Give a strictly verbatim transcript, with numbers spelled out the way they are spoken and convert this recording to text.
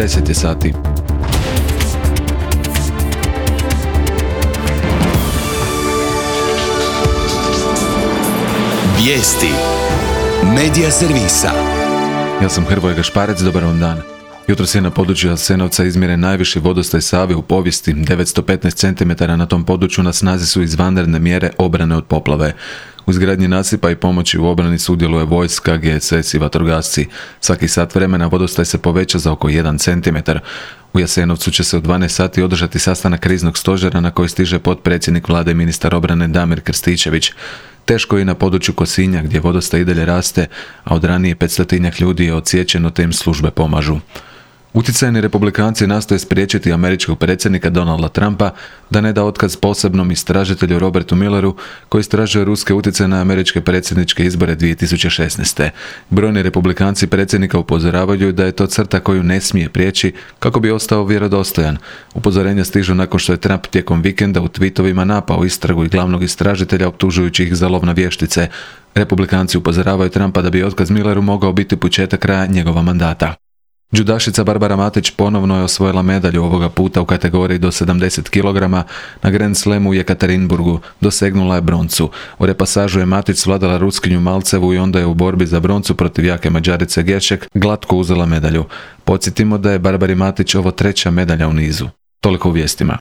deset je sati. Vijesti Medija servisa. Ja sam Hrvoje Gašparec, dobar vam dan. Jutros je na području Jasenovca izmjeren najviši vodostaj Save u povijesti, devetsto petnaest centimetara. Na tom području na snazi su izvanredne mjere obrane od poplave. U izgradnji nasipa i pomoći u obrani sudjeluje vojska, G S S i vatrogasci. Svaki sat vremena vodostaj se poveća za oko jedan centimetar. U Jasenovcu će se u dvanaest sati održati sastanak kriznog stožera na koji stiže potpredsjednik vlade i ministar obrane Damir Krstičević. Teško je i na području Kosinja gdje vodostaj i dalje raste, a od ranije petstotinjak ljudi je odsječeno te im službe pomažu. Utjecajni republikanci nastoje spriječiti američkog predsjednika Donalda Trumpa da ne da otkaz posebnom istražitelju Robertu Muelleru koji istražuje ruske utjecaje na američke predsjedničke izbore dvije tisuće šesnaeste. Brojni republikanci predsjednika upozoravaju da je to crta koju ne smije prijeći kako bi ostao vjerodostojan. Upozorenja stižu nakon što je Trump tijekom vikenda u tweetovima napao istragu i glavnog istražitelja optužujući ih za lov na vještice. Republikanci upozoravaju Trumpa da bi otkaz Muelleru mogao biti početak kraja njegova mandata. Džudašica Barbara Matić ponovno je osvojila medalju, ovoga puta u kategoriji do sedamdeset kilograma. Na Grand Slamu u Jekaterinburgu dosegnula je broncu. U repasažu je Matić svladala Ruskinju Malcevu i onda je u borbi za broncu protiv jake Mađarice Geršek glatko uzela medalju. Podsjetimo da je Barbari Matić ovo treća medalja u nizu. Toliko u vijestima.